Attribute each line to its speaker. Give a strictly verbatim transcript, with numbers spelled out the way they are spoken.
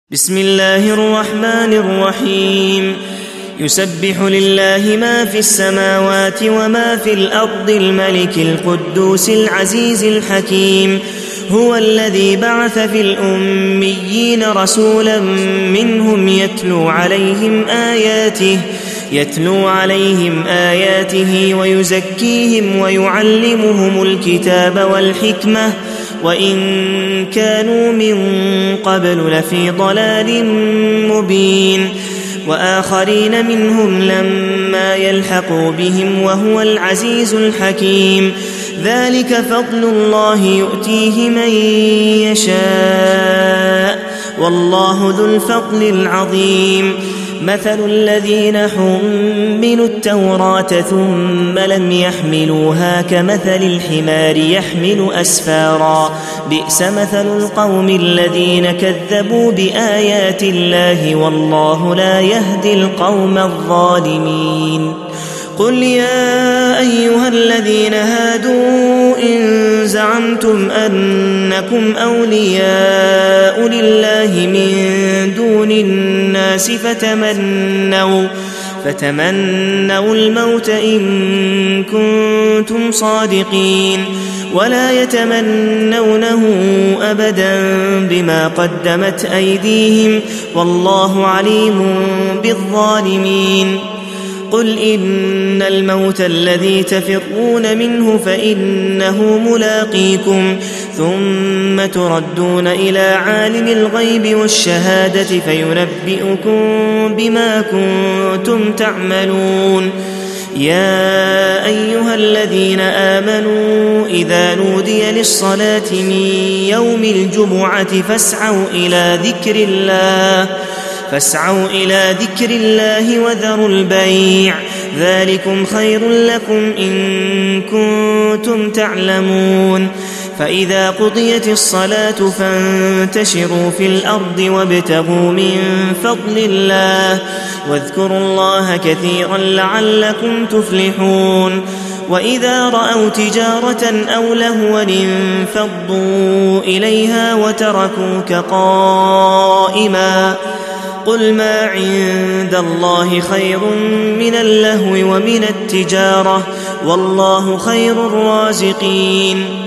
Speaker 1: بسم الله الرحمن الرحيم يسبح لله ما في السماوات وما في الأرض الملك القدوس العزيز الحكيم هو الذي بعث في الأميين رسولا منهم يتلو عليهم آياته يتلو عليهم آياته ويزكيهم ويعلمهم الكتاب والحكمة وإن كانوا من قبل لفي ضلال مبين وآخرين منهم لما يلحقوا بهم وهو العزيز الحكيم ذلك فضل الله يؤتيه من يشاء والله ذو الفضل العظيم مثل الذين حملوا التوراة ثم لم يحملوها كمثل الحمار يحمل أسفارا بئس مثل القوم الذين كذبوا بآيات الله والله لا يهدي القوم الظالمين قل يا أيها الذين هادوا إن زعمتم أنكم أولياء لله من دون الناس فتمنوا فتمنوا الموت إن كنتم صادقين ولا يتمنونه أبدا بما قدمت أيديهم والله عليم بالظالمين قل إن الموت الذي تفرون منه فإنه ملاقيكم ثم تردون إلى عالم الغيب والشهادة فينبئكم بما كنتم تعملون يا أيها الذين آمنوا إذا نودي للصلاة من يوم الجمعة فاسعوا إلى ذكر الله فاسعوا إلى ذكر الله وذروا البيع ذلكم خير لكم إن كنتم تعلمون فإذا قضيت الصلاة فانتشروا في الأرض وابتغوا من فضل الله واذكروا الله كثيرا لعلكم تفلحون وإذا رأوا تجارة أو لهوا انفضوا إليها وتركوك قائما قل ما عند الله خير من اللهو ومن التجارة والله خير الرازقين